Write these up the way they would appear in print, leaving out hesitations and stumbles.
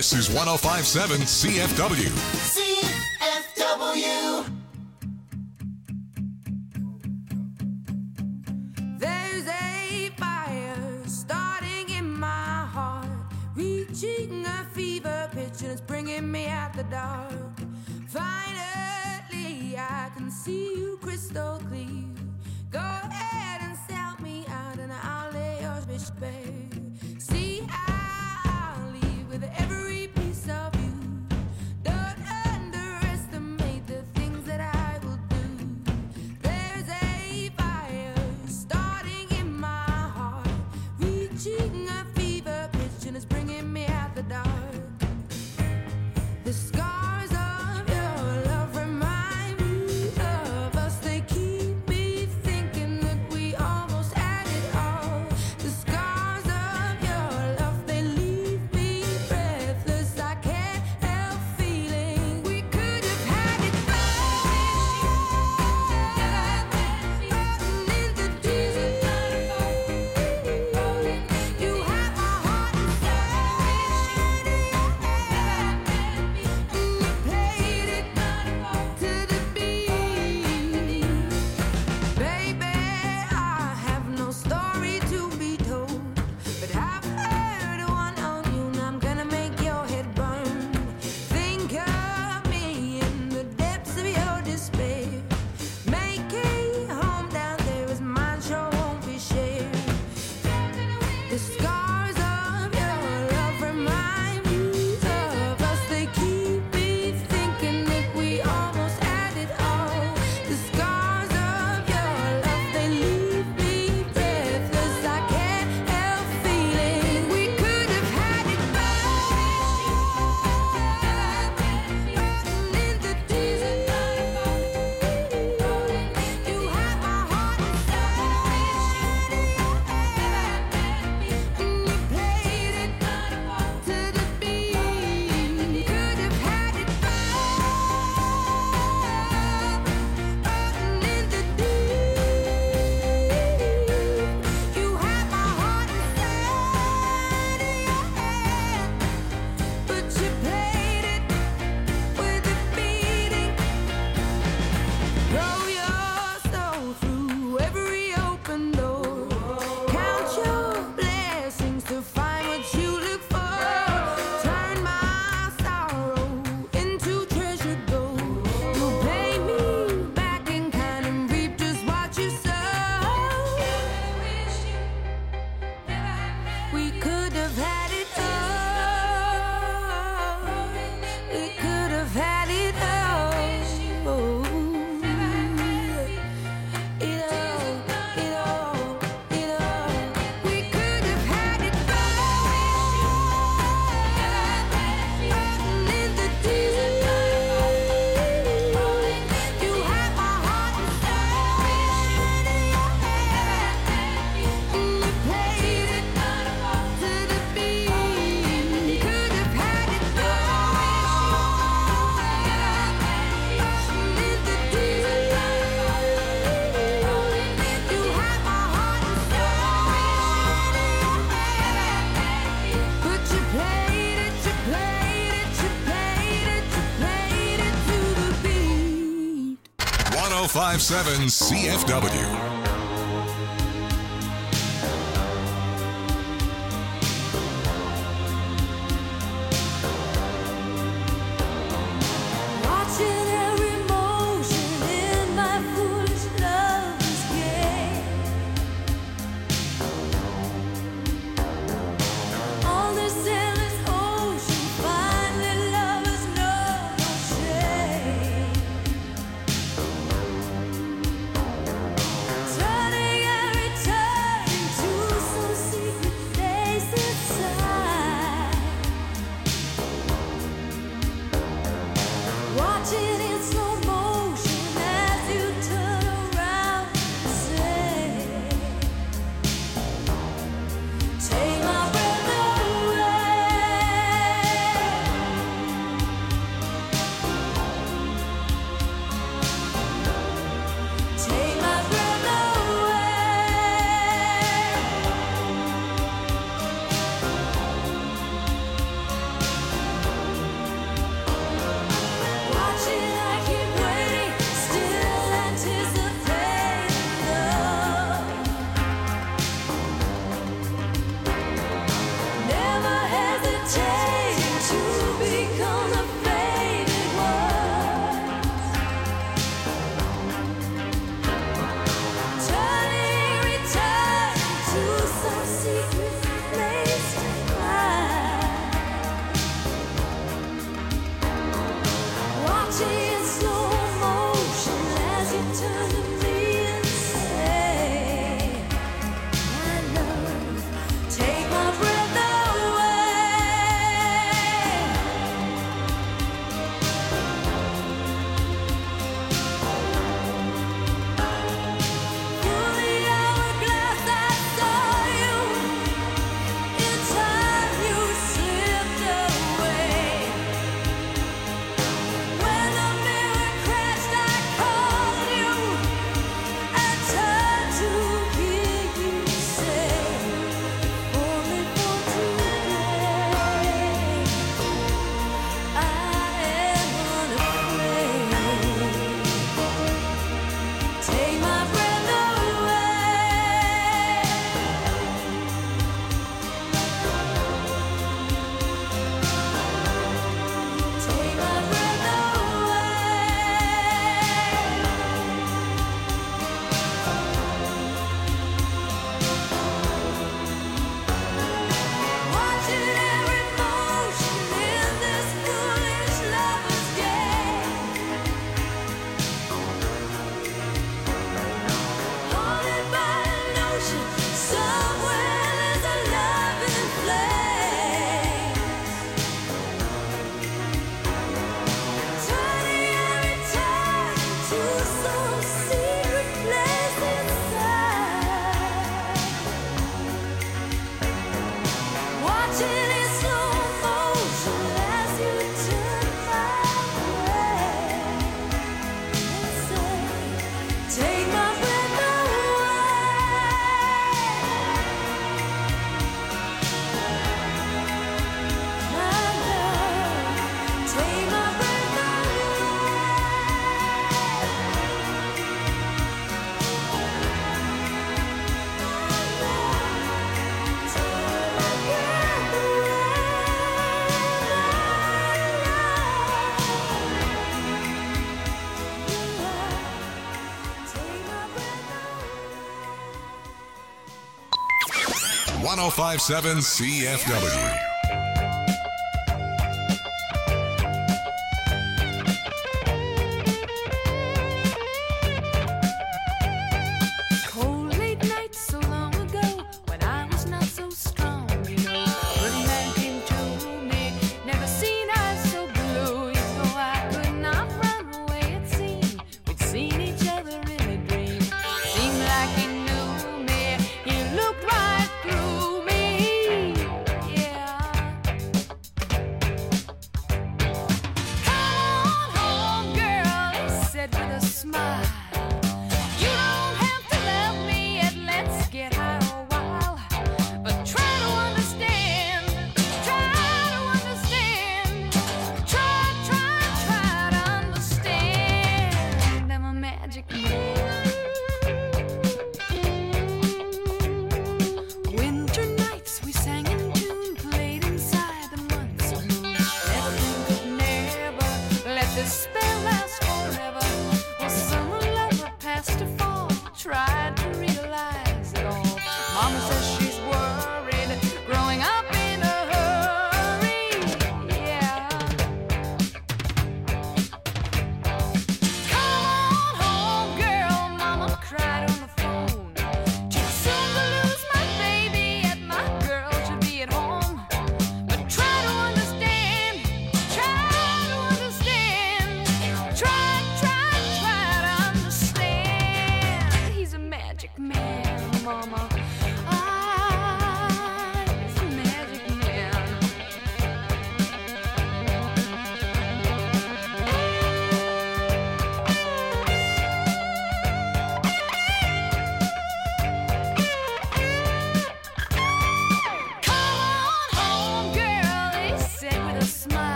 This is 105.7 CFW. CFW. There's a fire starting in my heart, reaching a fever pitch and it's bringing me out the dark. Finally, I can see you crystal clear. Go ahead and sell me out and I'll lay your bitch bare. See, I'll leave with every piece of you. Don't underestimate the things that I will do. There's a fire starting in my heart, reaching a fever pitch and it's bringing me out the dark. The scars of your love remind me of us. They keep me thinking that we almost had it all. The scars of your love, they leave me breathless. I can't help feeling we could have had it all. In the desert, you have my heart inside. You played it to the beat. Baby, I have no story to be told, but I've heard one on you and I'm gonna make your head burn. Think of me in the depths of your despair. Make a home down there as mine sure won't be shared. The scars of your love remind me of us. They keep me thinking that we almost had it all. The scars of your love, they leave me breathless. I can't help feeling we could have had it all. In the desert, you have my heart inside. You played it to the beat. Could have had it all. In the deep, you have my heart inside of your hand, but you played it with a beating. Throw your soul through every open door. Count your blessings to find what you look for. Turn my sorrow into treasure gold. You'll pay me back in kind and reap just what you sow. We could have had it all. We could have had it all. It all. We could have had it all. In the desert, you have my heart inside of your hand. You played it to the beat. Could have had it all. In the desert, you have my heart inside of your hand. But you played it to the beat. 105.7 CFW. Watching every motion in my foolish lover's game. On this endless ocean, finally lovers know no shame. 1057 CFW. Cold late nights so long ago when I was not so strong, you know. Good man came to me, never seen eyes so blue. You know I could not run away, it seemed. We'd seen each other in a dream. Seemed like he knew me, he looked right through me. Yeah. Come on home, girl, he said with a smile. You don't have to love me yet, let's get high a while. But try to understand, try to understand. Try to understand. I'm a magic man. Winter nights we sang in tune, played inside the one saloon. Everything could never let this spell last forever. Well, summer lover passed to fall, tried to realize it all. Mama says she's worried, growing up in a hurry. Yeah. Come on home, girl, Mama cried on the phone. Too soon to lose my baby, yet my girl should be at home. But try to understand, try to understand.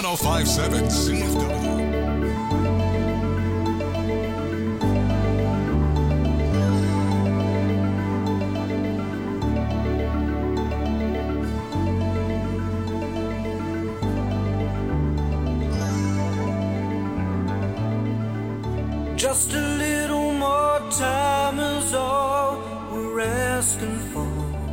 1057 CFW. Just a little more time is all we're asking for.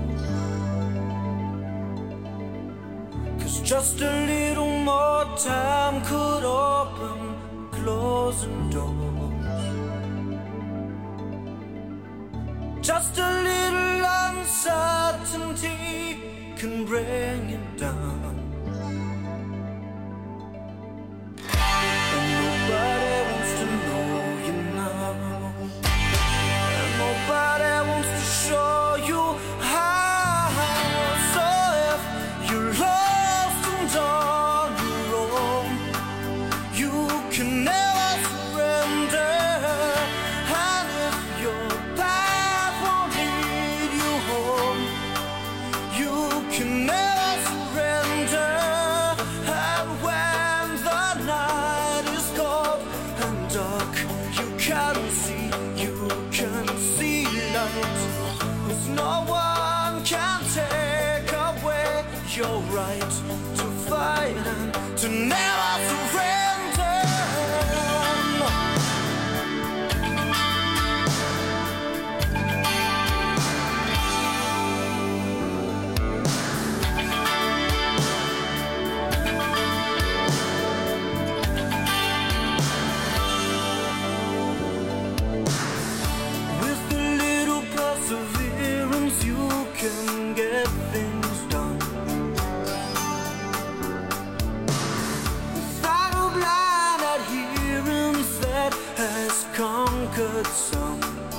'Cause just a little more time could open closing doors. Just a little uncertainty can bring it down. And nobody wants to know you now. And nobody wants to show you how. So if you're lost and on your own, you can never surrender. And if your path won't lead you home, you can never surrender. And when the night is cold and dark, you can see light. 'Cause no one can take away your right to fight and to never surrender. With a little perseverance, you can get things done. Without a blind adherence that has conquered some.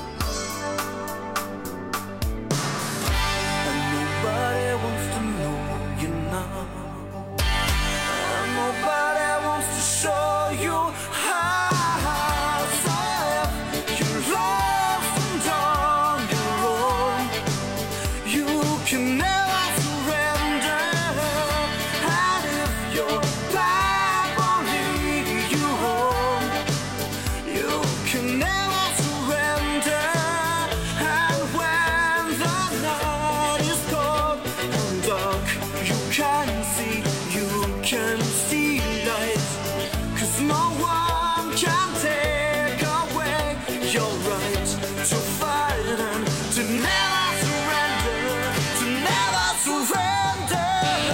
And nobody wants to know you now. And nobody wants to show you how. So if you're lost and on your own, you can never surrender. And if your path won't lead you home, you can never surrender. And when the night is cold and dark, you can see light. 'Cause no one can take away your right to fight and to never surrender, to never surrender.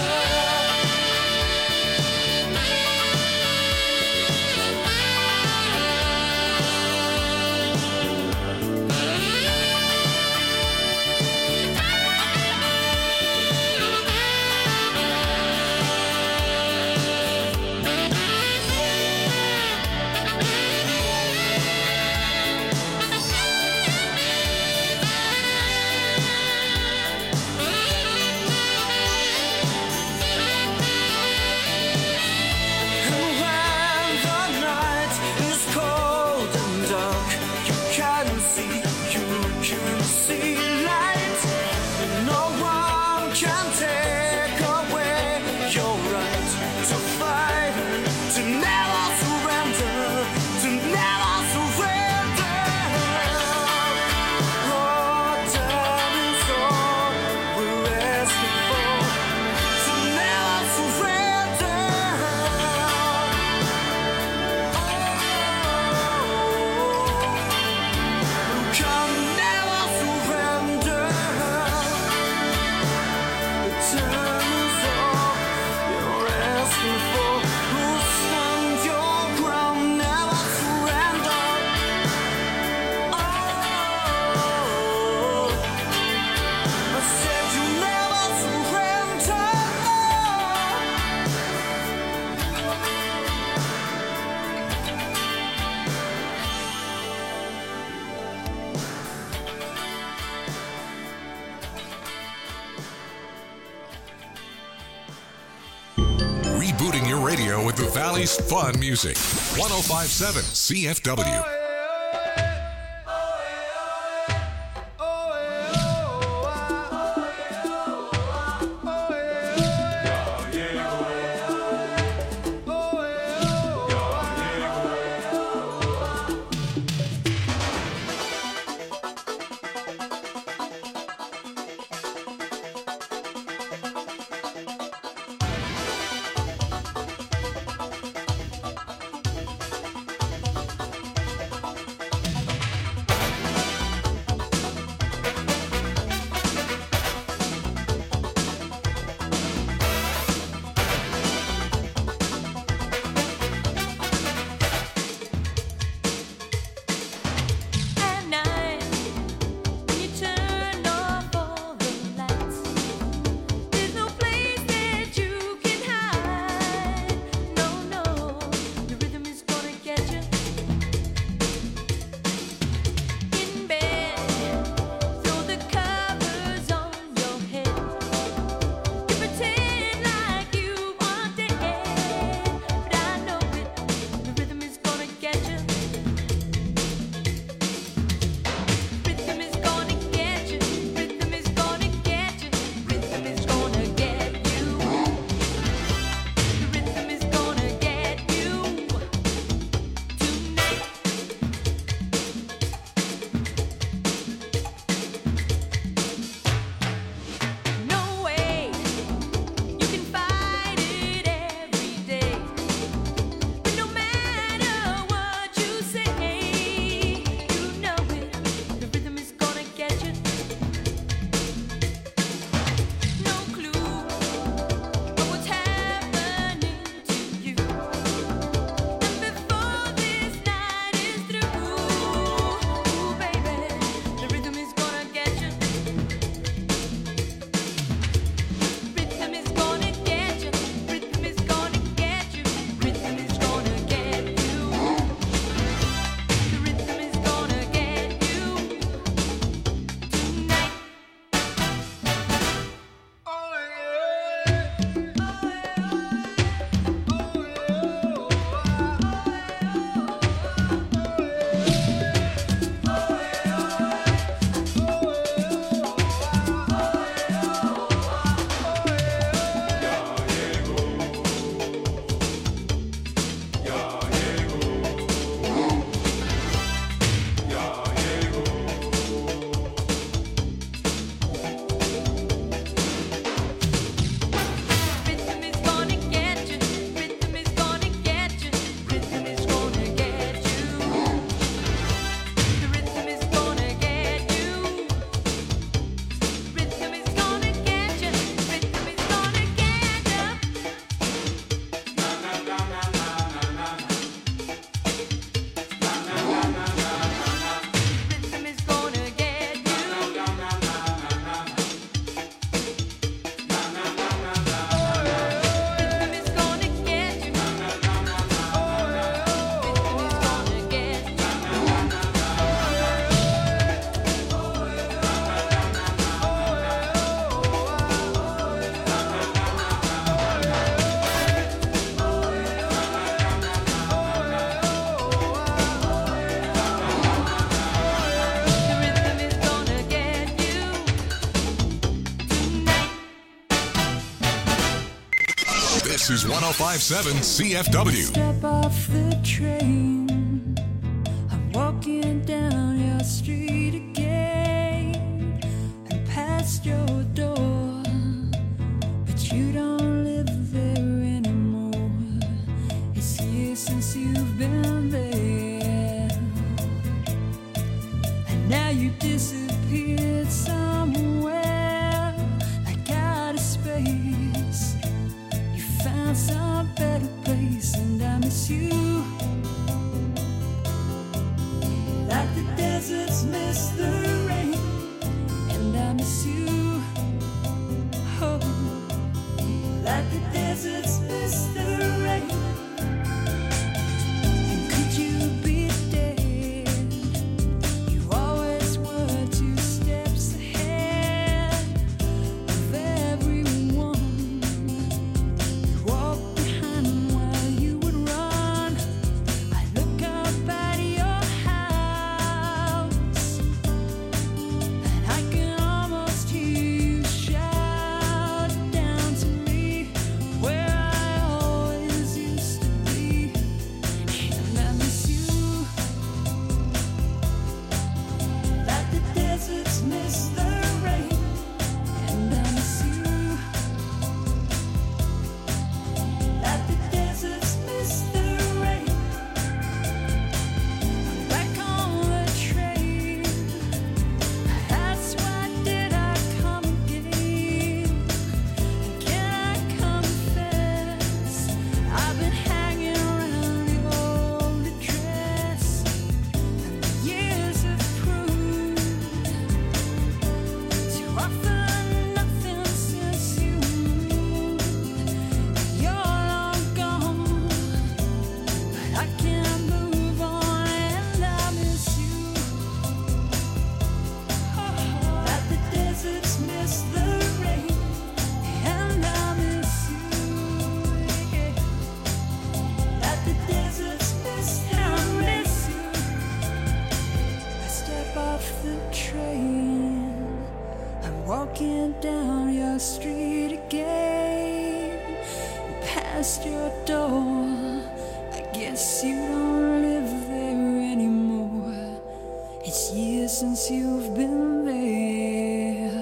And when the night is cold and dark, you can see light. And no one can take away your right to fight and to never surrender, to never surrender. Oh, time is all we're asking for, to never surrender. You can never surrender. The time is all you're asking for. You'll stand your ground, never surrender. I said you never surrender. Rebooting your radio with the Valley's fun music. 1057 CFW. Oh, This is 105.7 CFW. Step off the train, I'm walking down your street again and past your door, but you don't live there anymore. It's years since you've been there, and now you disappeared somewhere like out of space. You found some better place, and I miss you like the deserts miss the rain, and I miss you, oh, like the deserts miss the rain. And could you be dead? You always were 2 steps ahead of everyone. You walk behind while you would run. I look up at your house, and I can almost hear you shout down to me where I always used to be. And I miss you like the deserts miss the rain, and I miss you like the deserts miss the rain. Back on the train, that's why did I come again? And can I confess, I've been hanging around your old address, and the years have proved to offer nothing since you moved. You're long gone, but I can't move on, and I miss you. Like the deserts miss the rain, and I miss you. Yeah. Like the deserts miss the rain. I step off the train, I'm walking down your street again, past your door. I guess you don't live there anymore. It's years since you've been there,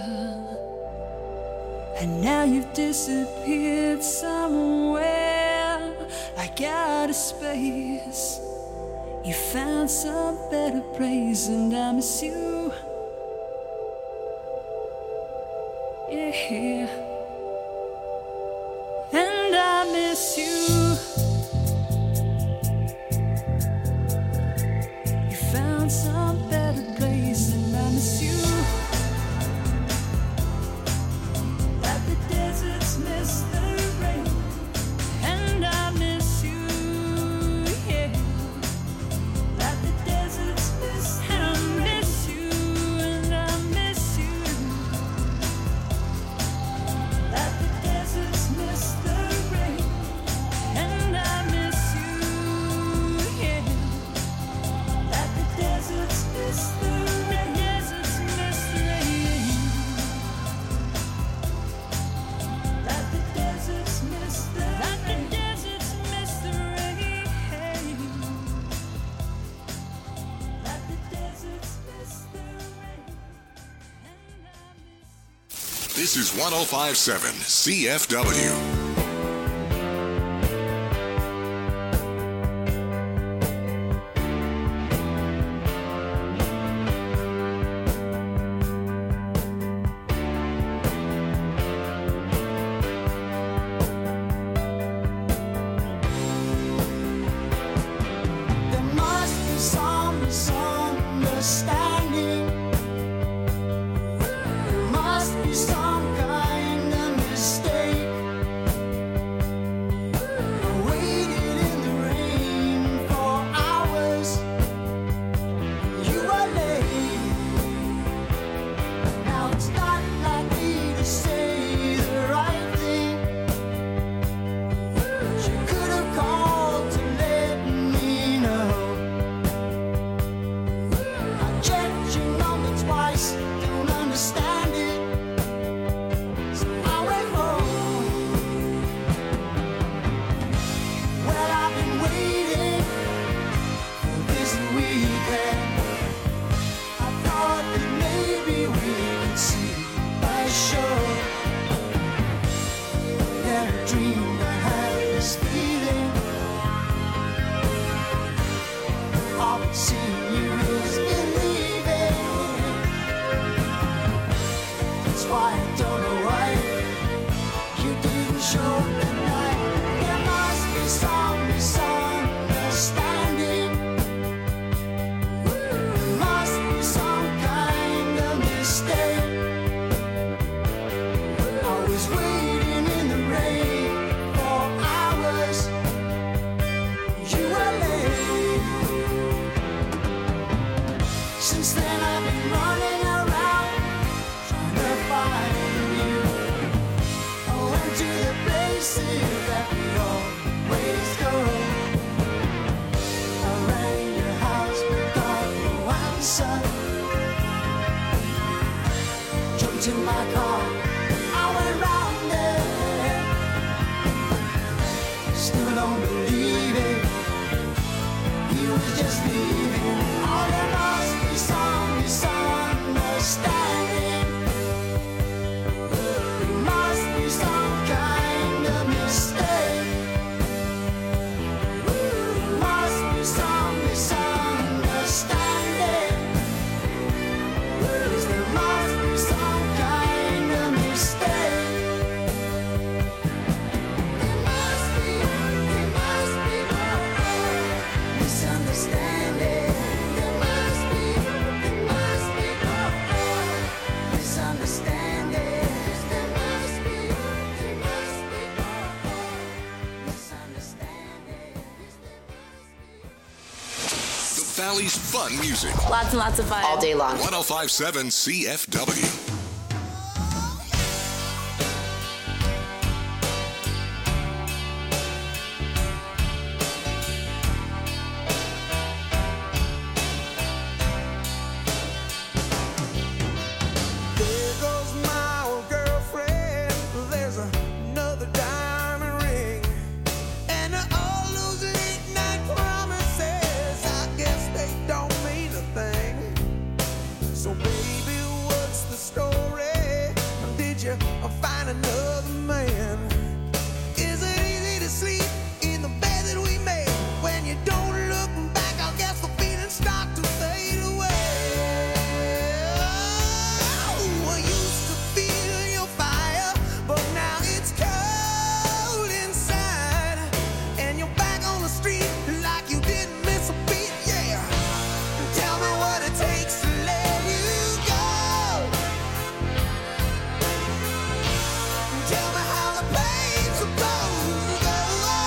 and now you've disappeared somewhere like out of space. You found some better place, and I miss you. Yeah, and I miss you. You found some better place, and I miss you. Like the deserts miss the rain, and I miss you. Yeah, like the deserts miss the rain. And I miss you, and I miss you. Like the deserts miss the rain, and I miss you. Yeah, like the deserts miss the rain. The deserts miss the rain. Like the deserts miss the rain. Like the deserts miss the rain. Like the deserts miss the rain. And I miss you. This is 105.7 CFW. There must be some misunderstanding. There must be some kind of mistake. why, I don't know why you didn't show the night. There must be some misunderstanding. There must be some kind of mistake. I was waiting in the rain for hours. You were late. Since then I've been running around trying to find you. I went to the places that we always go. I rang your house but got no answer. Jumped in my car, I went round there. Still don't believe it, he was just leaving. Oh, there must be some misunderstanding. There must be some kind of mistake. There must be some misunderstanding. There must be some kind of mistake. There must be misunderstanding. There must be misunderstanding. There must be misunderstanding. The Valley's fun music. Lots and lots of fun. All day long. 1057 CFW. There goes my old girlfriend. There's another diamond ring. And all those late night promises, I guess they don't mean a thing. So baby, what's the story? Did you find another man? Is it easy to sleep in the bed that we made? When you don't look back, I guess the feelings start to fade away. Oh, I used to feel your fire, but now it's cold inside. And you're back on the street like you didn't miss a beat, yeah. Tell me what it takes to let you go. Tell me how the pain's supposed to go.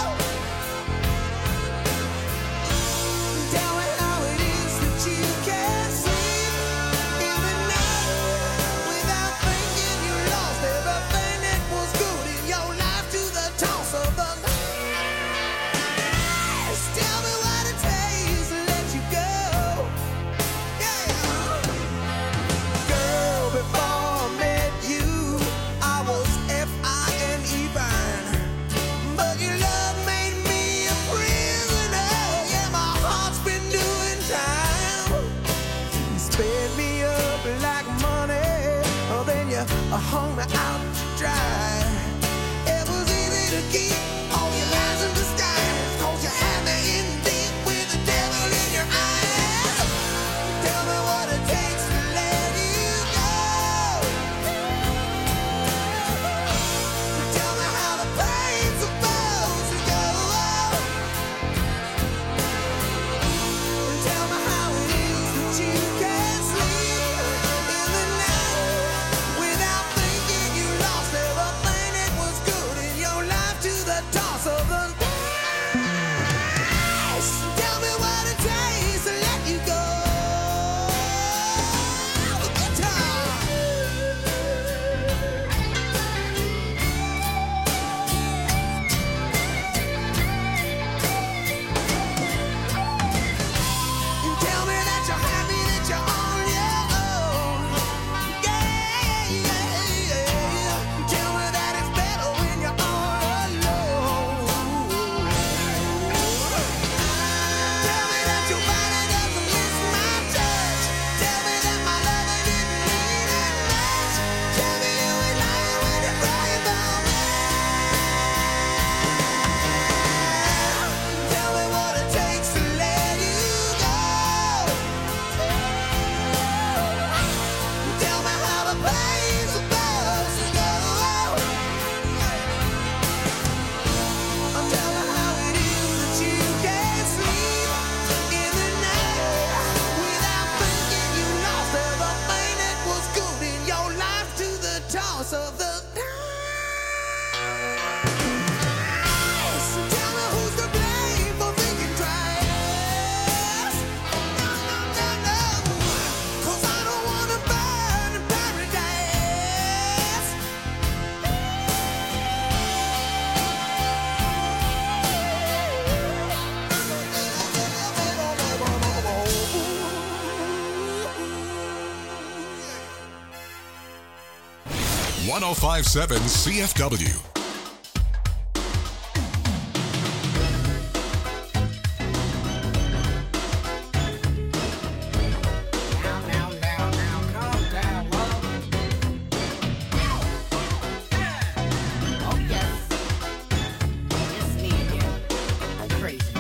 Tell me how it is that you can't sleep in the night without thinking you lost everything that was good in your life to the toss of the night. Tell me what it takes to let you go. Yeah. Girl, before I met you, I was F-I-N-E fine. But your love made me a prisoner. Yeah, my heart's been doing time. You sped me up like money, then you hung me out to dry. It was easy to keep all your lies in disguise, 'cause you had me in deep with the devil in your eyes. Tell me what it takes to let you go. Tell me how the pain's supposed to go. Tell me how it is that you can't sleep in the night without thinking you lost everything pass of the night. Tell me who's to blame for thinking twice. No, no, no, no. 'Cause I don't wanna burn in paradise. Yeah. 1057 CFW. Now, calm down, love. Oh, yes. It's me again. I'm crazy.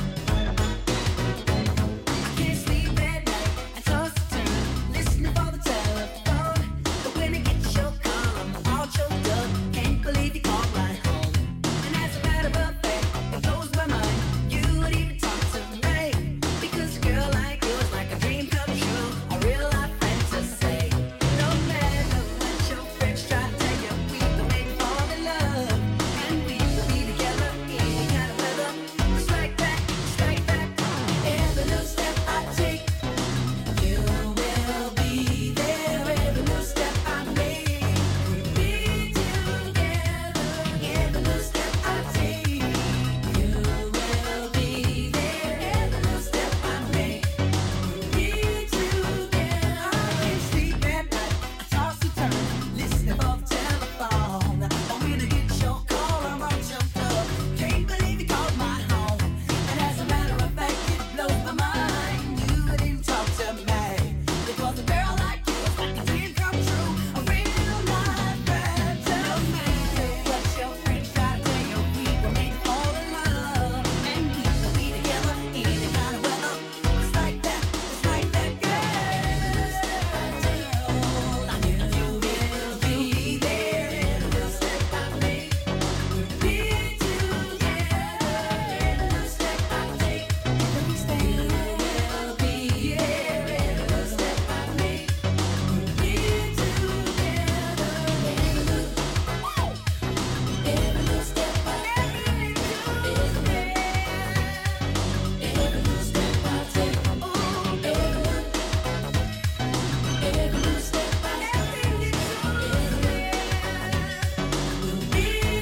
Can't sleep at night, I toss and turn, listening for the telephone. But when I get your call, I'm all choked up. Can't believe you called right home. And as a matter of fact, it blows my mind you would even talk to me. Because a girl like you is like a dream come true, a real life fantasy. No matter what your friends try to tell you, we will make fall in love, and we will be together any kind of weather. Just like that, every little step I take, you will be there. Every little step I make, we'll be together. Every little step I take, you will be there. Every little step I make, we'll be together. I can't sleep at night, I toss and turn, listening for the telephone. I'm gonna get your call, I'm all choked up. Can't believe you called my home. And as a matter of fact, it blows my mind you didn't talk to me. Because a girl like you is like a dream come true, a real life fantasy. What your friends try to tell you, we will make fall in love, and we will be together any kind of weather. It's like that, girl. I knew you will be there. Every little step I make, we'll be together. Every little step I take, every step you will be there. Every little step I make, we'll be together. Every little step I take, every little step I take, every little step I take, we'll be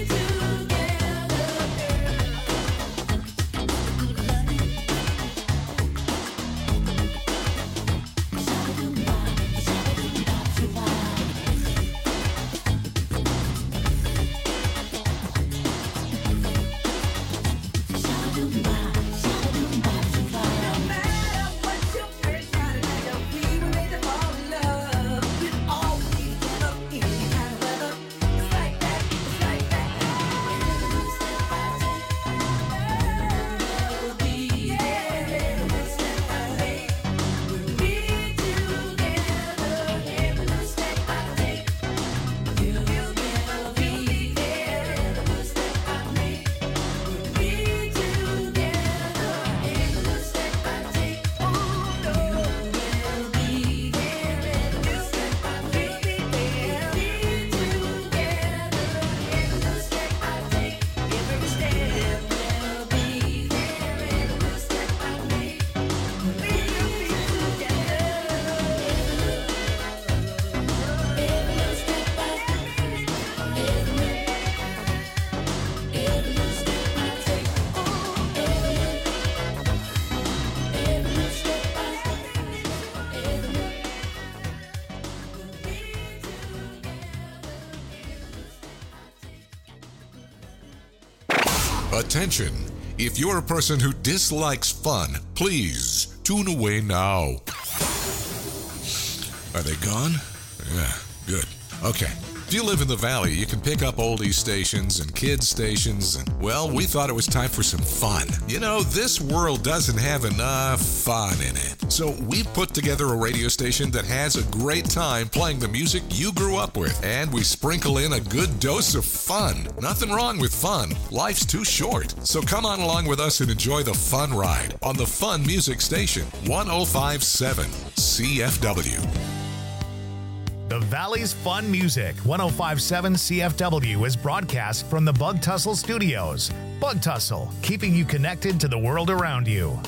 No matter what your friends try to tell you, we were made to fall in love. We'll all be together any kind of weather. It's like that, Every little step I take, we'll be there. Every little step I make, we'll be together. Every little step I take, you will be there. Every little step I make, we'll be together. Every little step I take, you will be there. Every little step I take, we'll be together. Every little step I take, every step will be there. Every little step I make, we will be together. Every little step I take, every little step I take, every little step I Attention! If you're a person who dislikes fun, please tune away now. Are they gone? Yeah, good. Okay. If you live in the valley, you can pick up oldie stations and kids stations, and, well, we thought it was time for some fun. You know, this world doesn't have enough fun in it. So we put together a radio station that has a great time playing the music you grew up with, and we sprinkle in a good dose of fun. Nothing wrong with fun. Life's too short. So come on along with us and enjoy the fun ride on the Fun Music Station, 1057 CFW. The Valley's Fun Music, 105.7 CFW is broadcast from the Bug Tussle Studios. Bug Tussle, keeping you connected to the world around you.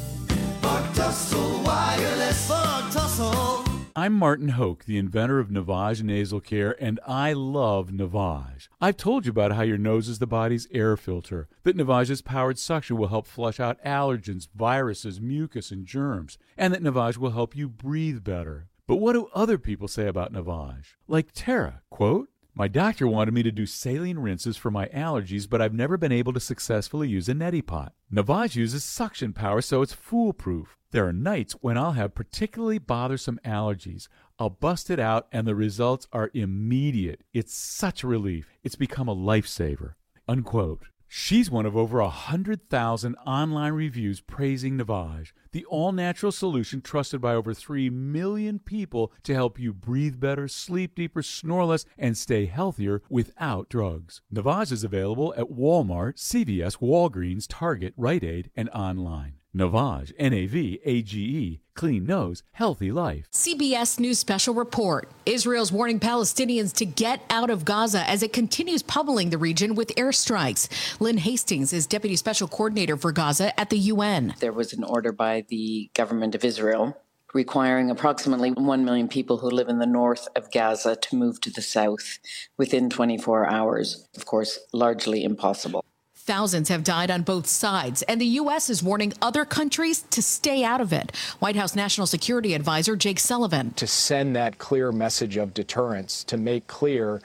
Bug Tussle Wireless. Bug Tussle. I'm Martin Hoke, the inventor of Navage Nasal Care, and I love Navage. I've told you about how your nose is the body's air filter, that Navage's powered suction will help flush out allergens, viruses, mucus, and germs, and that Navage will help you breathe better. But what do other people say about Navage? Like Tara, quote, "My doctor wanted me to do saline rinses for my allergies, but I've never been able to successfully use a neti pot. Navage uses suction power, so it's foolproof. There are nights when I'll have particularly bothersome allergies. I'll bust it out, and the results are immediate. It's such a relief. It's become a lifesaver." Unquote. She's one of over 100,000 online reviews praising Navage, the all-natural solution trusted by over 3 million people to help you breathe better, sleep deeper, snore less, and stay healthier without drugs. Navage is available at Walmart, CVS, Walgreens, Target, Rite Aid, and online. Navage, N-A-V-A-G-E, clean nose, healthy life. CBS News Special Report. Israel's warning Palestinians to get out of Gaza as it continues pummeling the region with airstrikes. Lynn Hastings is Deputy Special Coordinator for Gaza at the UN. There was an order by the government of Israel requiring approximately 1 million people who live in the north of Gaza to move to the south within 24 hours. Of course, largely impossible. Thousands have died on both sides, and the U.S. is warning other countries to stay out of it. White House National Security Advisor Jake Sullivan. To send that clear message of deterrence, to make clear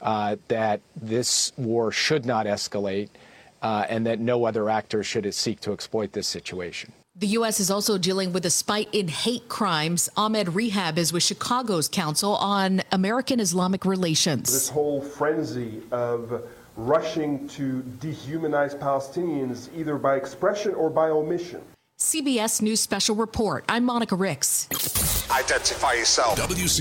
that this war should not escalate and that no other actor should seek to exploit this situation. The U.S. is also dealing with a spike in hate crimes. Ahmed Rehab is with Chicago's Council on American Islamic Relations. This whole frenzy of rushing to dehumanize Palestinians either by expression or by omission. CBS News Special Report. I'm Monica Ricks. Identify yourself.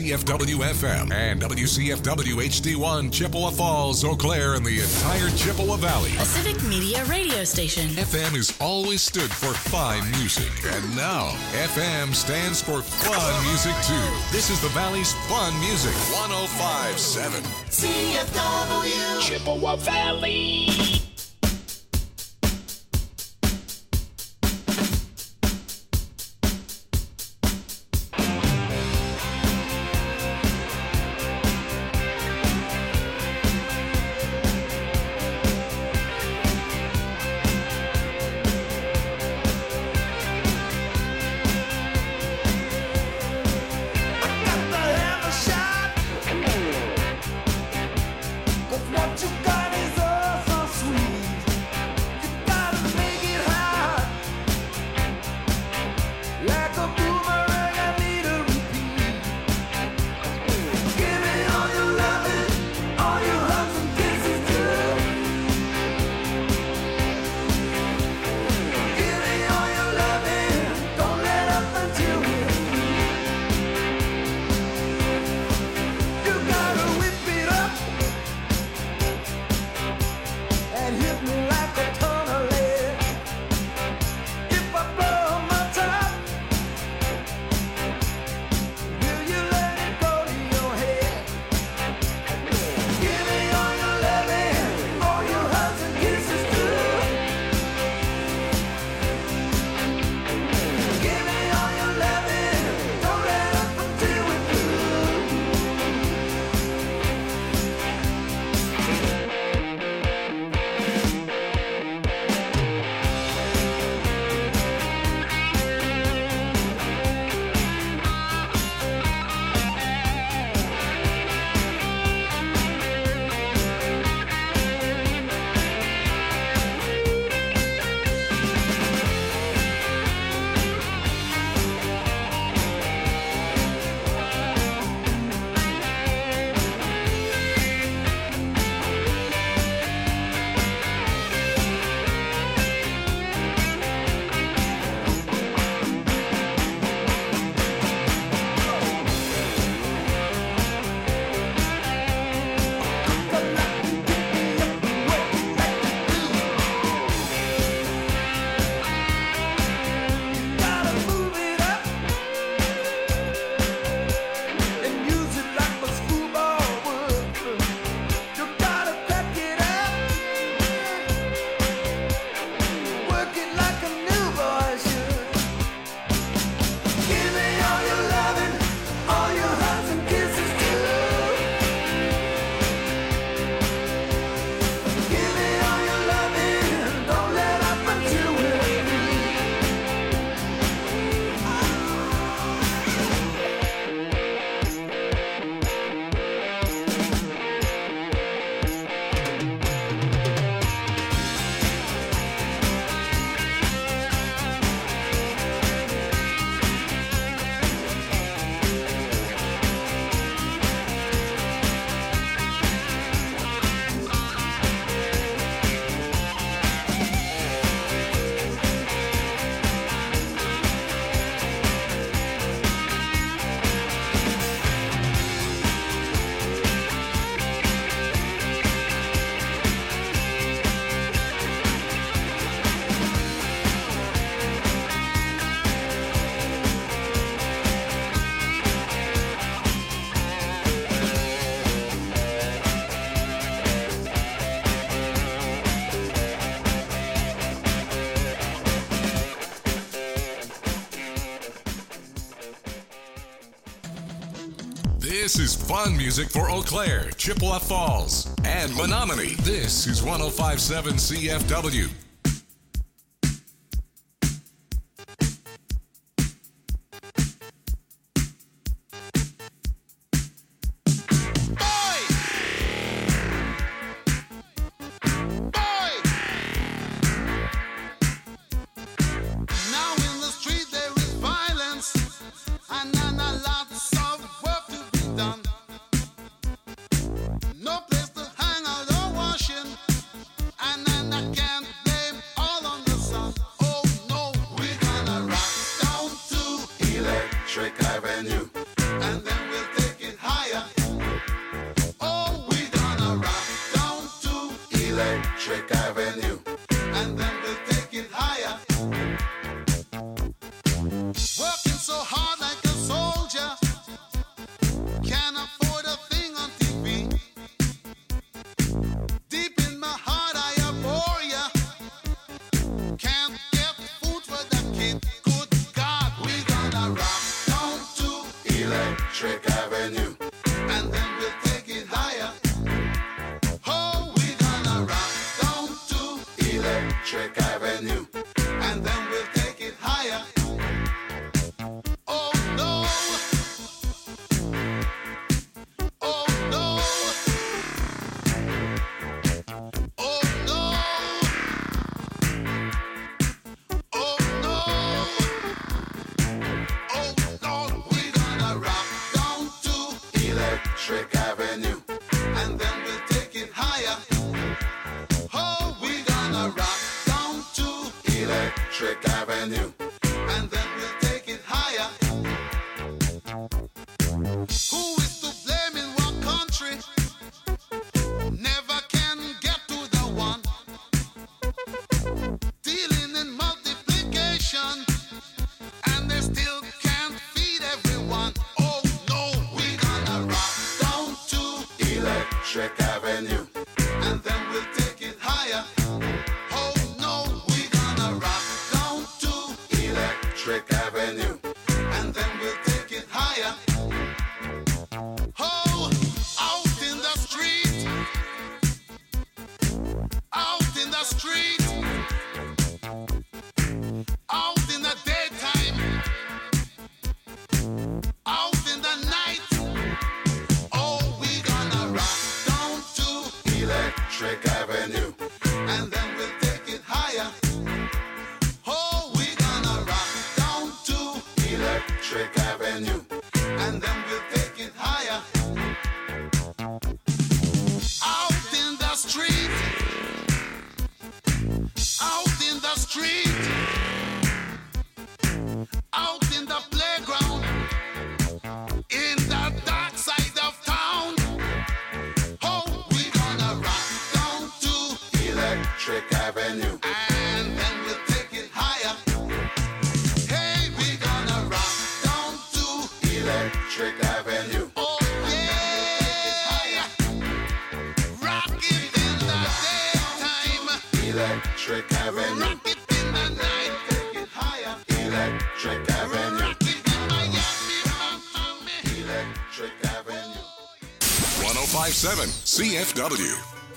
WCFW-FM and WCFW-HD1, Chippewa Falls, Eau Claire, and the entire Chippewa Valley. A civic media radio station. FM has always stood for fine music, and now FM stands for fun music, too. This is the Valley's Fun Music, 105.7. CFW. Chippewa Valley. What you got is oh so sweet. This is fun music for Eau Claire, Chippewa Falls, and Menominee. This is 105.7 CFW. CFW.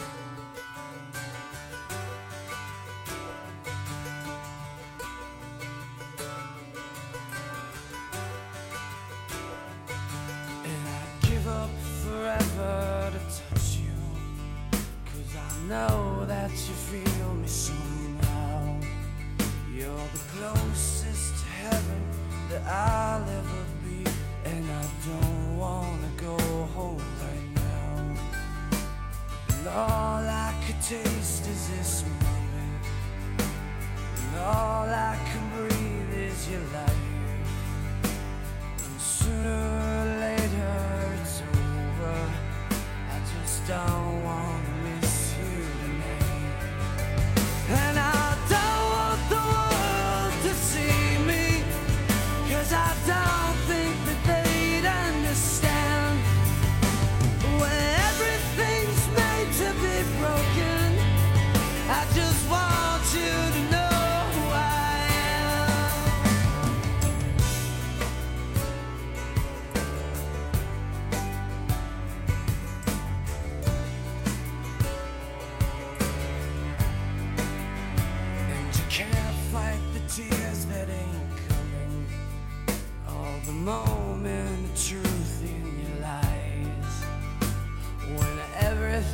And I'd give up forever to touch you, 'cause I know that you feel me somehow. You're the closest to heaven that I'll ever be, and I don't wanna go home right now. And all I could taste is this moment, and all I can breathe is your life. And sooner or later it's over, I just don't wanna miss you tonight. And I don't want the world to see me, 'cause I don't think that they'd understand. When everything's made to be broken, I just want you to know who I am.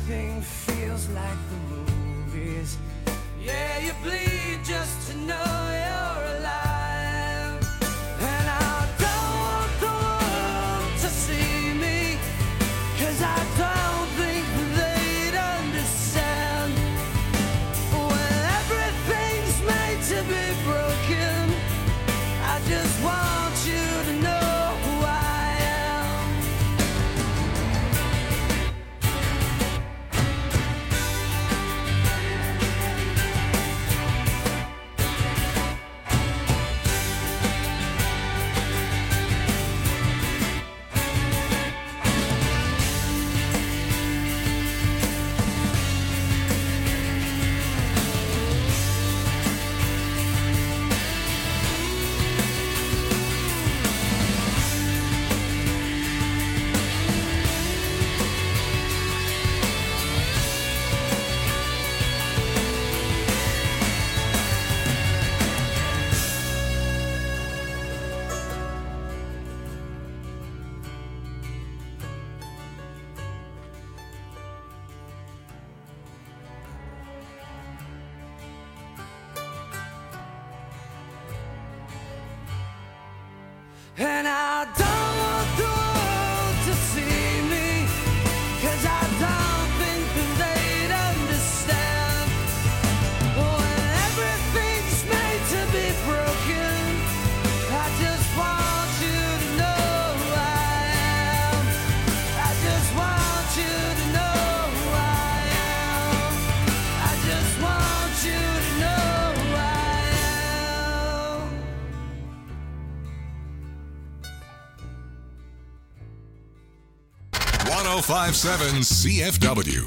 everything feels like the movies. Yeah, you bleed just to know you're alive. And I don't want the world to see me, 'cause I don't think they'd understand. When everything's made to be broken, I just want you to know who I am. And I don't want the world to see me, 'cause I don't think that they'd understand. When everything's made to be broken, I just want you to know who I am. I just want you to know who I am. I just want you to know who I am. 1057 CFW.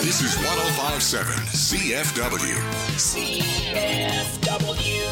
This is 105.7 CFW. CFW.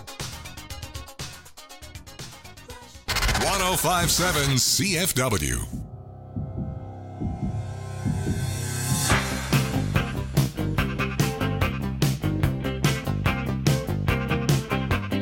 .105.7 CFW.